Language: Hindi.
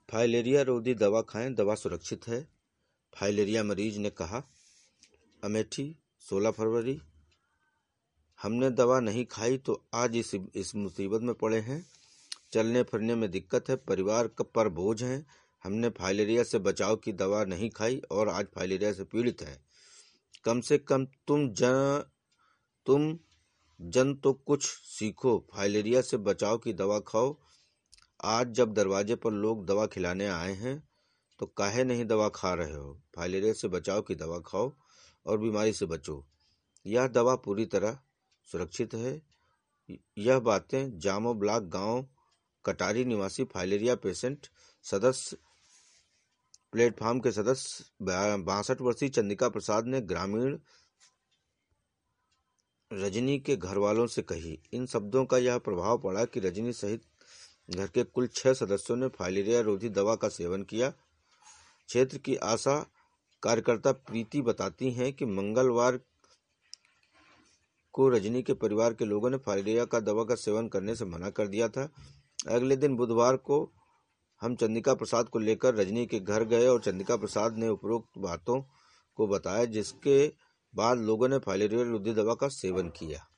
फाइलेरिया रोधी दवा खाएं, दवा सुरक्षित है। फाइलेरिया मरीज ने कहा। अमेठी, 16 फरवरी। हमने दवा नहीं खाई तो आज इस मुसीबत में पड़े हैं। चलने फिरने में दिक्कत है, परिवार पर बोझ है। हमने फाइलेरिया से बचाव की दवा नहीं खाई और आज फाइलेरिया से पीड़ित हैं। कम से कम तुम जन तो कुछ सीखो, फाइलेरिया से बचाव की दवा खाओ। आज जब दरवाजे पर लोग दवा खिलाने आए हैं तो काहे नहीं दवा खा रहे हो? फाइलेरिया से बचाव की दवा खाओ और बीमारी से बचो। यह दवा पूरी तरह सुरक्षित है। यह बातें जामो ब्लॉक गांव कटारी निवासी फाइलेरिया पेशेंट सदस्य प्लेटफॉर्म के सदस्य 62 वर्षीय चंद्रिका प्रसाद ने ग्रामीण रजनी के घर वालों से कही। इन शब्दों का यह प्रभाव पड़ा कि रजनी सहित घर के कुल 6 सदस्यों ने फाइलेरिया रोधी दवा का सेवन किया। क्षेत्र की आशा कार्यकर्ता प्रीति बताती हैं कि मंगलवार को रजनी के परिवार के लोगों ने फाइलेरिया का दवा का सेवन करने से मना कर दिया था। अगले दिन बुधवार को हम चंद्रिका प्रसाद को लेकर रजनी के घर गए और चंद्रिका प्रसाद ने उपरोक्त बातों को बताया, जिसके बाद लोगों ने फाइलेरिया रोधी दवा का सेवन किया।